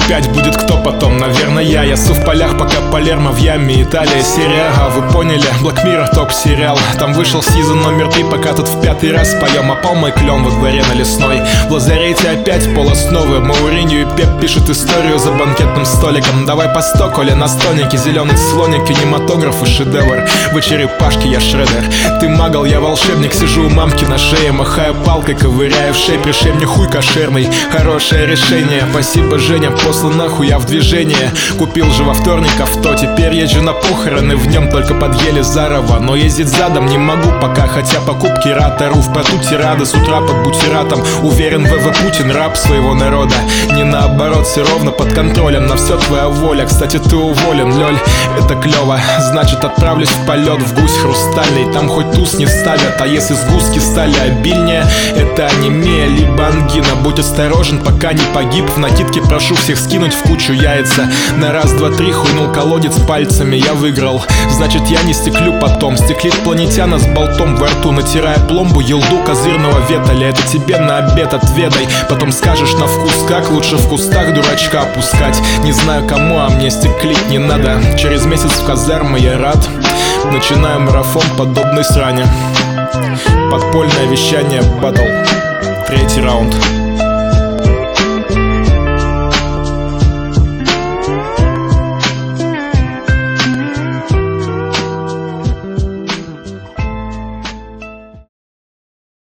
опять будет кто потом? Наверное я су в полях, пока Палермо в яме. Италия, серия А, вы поняли? Black Mirror топ-сериал. Там вышел сезон номер 3, пока тут в 5-й раз поем. Опал мой клен во дворе на Лесной. В лазарете опять полуосновы. Мауринью и Пеп пишут историю за банкетным столиком. Давай по 100, коли на стольнике. Зеленый слоник, кинематограф и шедевр. Вы черепашки, я Шредер. Ты магл, я волшебник. Сижу у мамки на шее, махаю палкой, ковыряю в шее. Пришей мне хуй кошерный. Хорошее решение. Спасибо, Женя, после нахуй я в движение. Купил же во вторник авто. Теперь езжу на похороны, в нем только под Елизарова. Но ездить задом не могу пока, хотя покупки рад. Ору в поту тирады с утра под бутератом. Уверен, ВВ Путин раб своего народа. Не наоборот, все ровно под контролем. На все твоя воля, кстати, ты уволен, лёль. Это клево, значит отправлюсь в полет в гусь хрустальный. Там хоть туз не ставят, а если сгустки стали обильнее, это анемия, либо ангина. Будь осторожен, пока не погиб. В накидке прошу всех скинуть в кучу яйца. На раз, два, три хуйнул колодец пальцами. Я выиграл, значит я не стеклю потом. Стеклит планетяна с болтом во рту, натирая пломбу елду козырного ветоля. Это тебе на обед, отведай. Потом скажешь на вкус, как лучше в кустах дурачка опускать. Не знаю кому, а мне стеклить не надо. Через месяц в казармы я рад. Начинаю марафон подобной сране. Подпольное вещание, батл. 3-й раунд.